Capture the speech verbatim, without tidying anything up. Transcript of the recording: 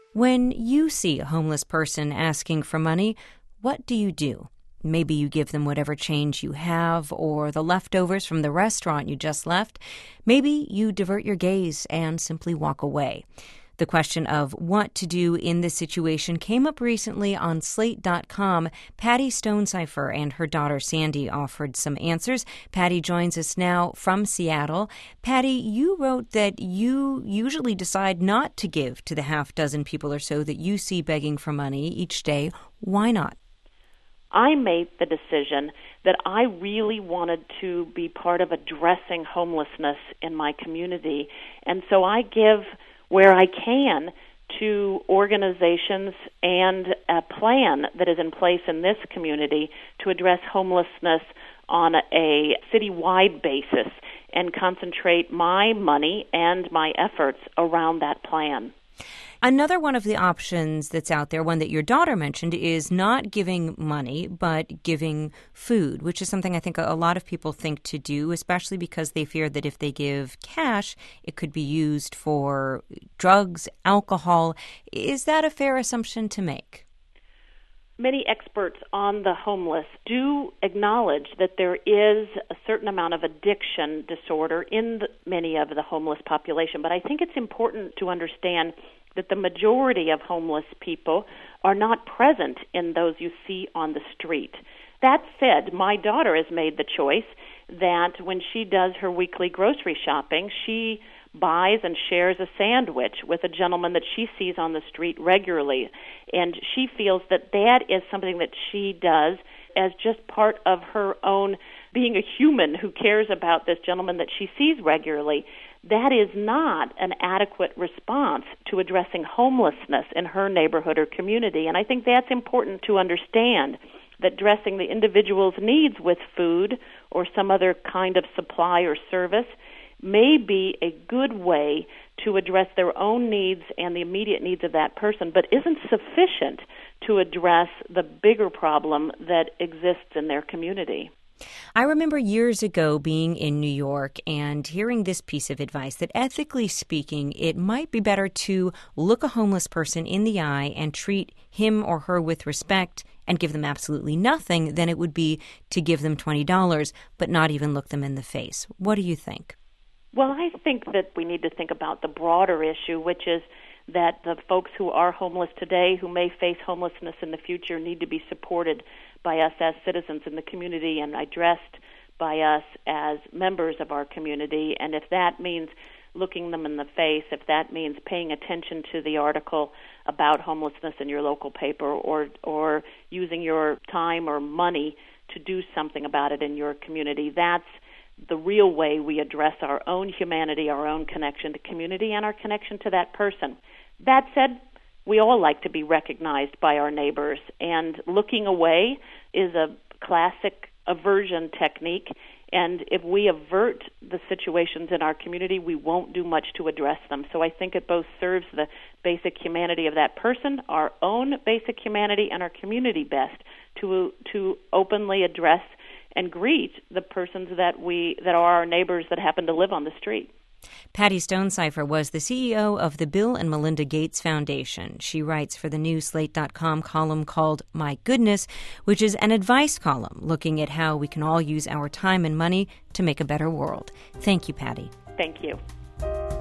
When you see a homeless person asking for money, what do you do? Maybe you give them whatever change you have or the leftovers from the restaurant you just left. Maybe you divert your gaze and simply walk away. The question of what to do in this situation came up recently on Slate dot com. Patty Stonecipher and her daughter Sandy offered some answers. Patty joins us now from Seattle. Patty, you wrote that you usually decide not to give to the half dozen people or so that you see begging for money each day. Why not? I made the decision that I really wanted to be part of addressing homelessness in my community, and so I give where I can to organizations and a plan that is in place in this community to address homelessness on a citywide basis and concentrate my money and my efforts around that plan. Another one of the options that's out there, one that your daughter mentioned, is not giving money, but giving food, which is something I think a lot of people think to do, especially because they fear that if they give cash, it could be used for drugs, alcohol. Is that a fair assumption to make? Many experts on the homeless do acknowledge that there is a certain amount of addiction disorder in the, many of the homeless population, but I think it's important to understand that the majority of homeless people are not present in those you see on the street. That said, my daughter has made the choice that when she does her weekly grocery shopping, she buys and shares a sandwich with a gentleman that she sees on the street regularly. And she feels that that is something that she does as just part of her own being a human who cares about this gentleman that she sees regularly. That is not an adequate response to addressing homelessness in her neighborhood or community. And I think that's important to understand, that addressing the individual's needs with food or some other kind of supply or service may be a good way to address their own needs and the immediate needs of that person, but isn't sufficient to address the bigger problem that exists in their community. I remember years ago being in New York and hearing this piece of advice that ethically speaking, it might be better to look a homeless person in the eye and treat him or her with respect and give them absolutely nothing than it would be to give them twenty dollars but not even look them in the face. What do you think? Well, I think that we need to think about the broader issue, which is that the folks who are homeless today, who may face homelessness in the future, need to be supported by us as citizens in the community and addressed by us as members of our community. And if that means looking them in the face, if that means paying attention to the article about homelessness in your local paper, or or using your time or money to do something about it in your community, that's the real way we address our own humanity, our own connection to community, and our connection to that person. That said, we all like to be recognized by our neighbors, and looking away is a classic aversion technique, and if we avert the situations in our community, we won't do much to address them. So I think it both serves the basic humanity of that person, our own basic humanity, and our community best to to openly address and greet the persons that we that are our neighbors that happen to live on the street. Patty Stonecipher was the C E O of the Bill and Melinda Gates Foundation. She writes for the new Slate dot com column called My Goodness, which is an advice column looking at how we can all use our time and money to make a better world. Thank you, Patty. Thank you.